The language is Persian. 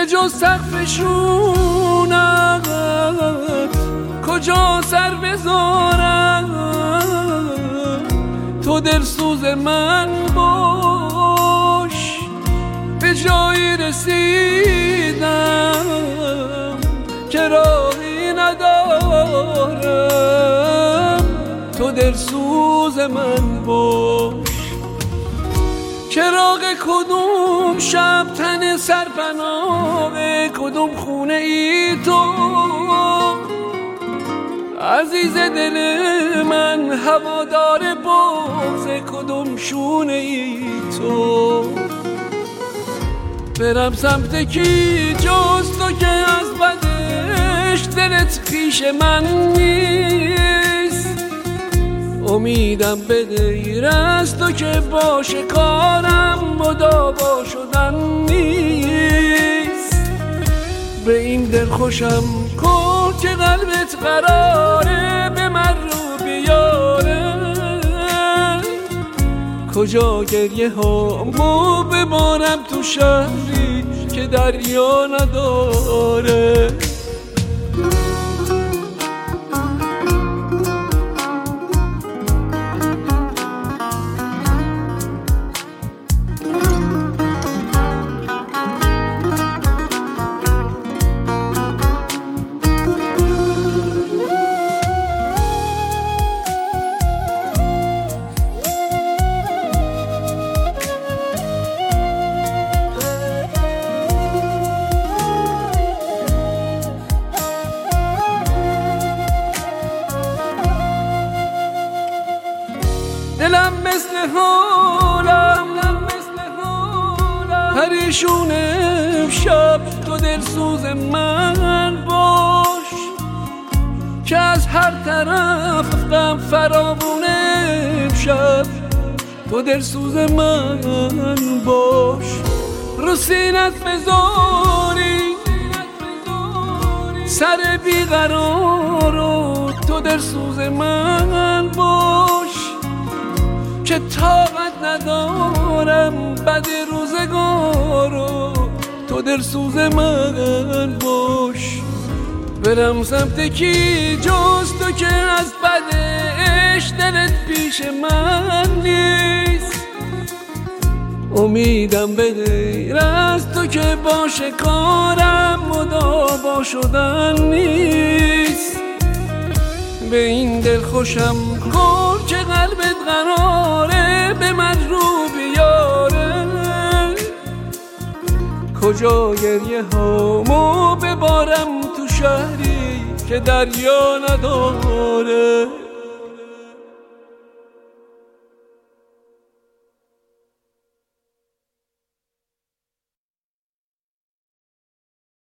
جز سقفشونم کجا سر بذارم، تو دلسوز من باش. به جایی رسیدم که راهی ندارم، تو دلسوز من باش. چراغ کدوم شب تن سرپناه کدوم خونه ای تو، عزیز دل من هوادار بغض کدوم شونه ای تو. برم سمت کی جز تو که از بدش دلت پیش من نیست، امیدم به غیر از تو که باشه کارم مداوا شدن نیست. به این دل خوشم کن که قلبت قراره به من رو بیاره، کجا گریه هامو ببارم تو شهری که دریا نداره. دلم مثل حالم پریشون امشب، تو دلسوز من باش که از هر طرف غم فراوون امشب، تو دلسوز من باش. رو سینت بذاری سر بیقرارو، تو دلسوز من باش که طاقت ندارم بد روزگارو، تو دلسوز من باش. برم سمت کی جز تو که از بدش دلت پیش من نیست، امیدم به غیر از تو که باشه کارم مداوا شدن نیست. به این دل خوشم کن که قلبت قراره به من رو بیاره، کجا گریه هامو ببارم تو شهری که دریا نداره.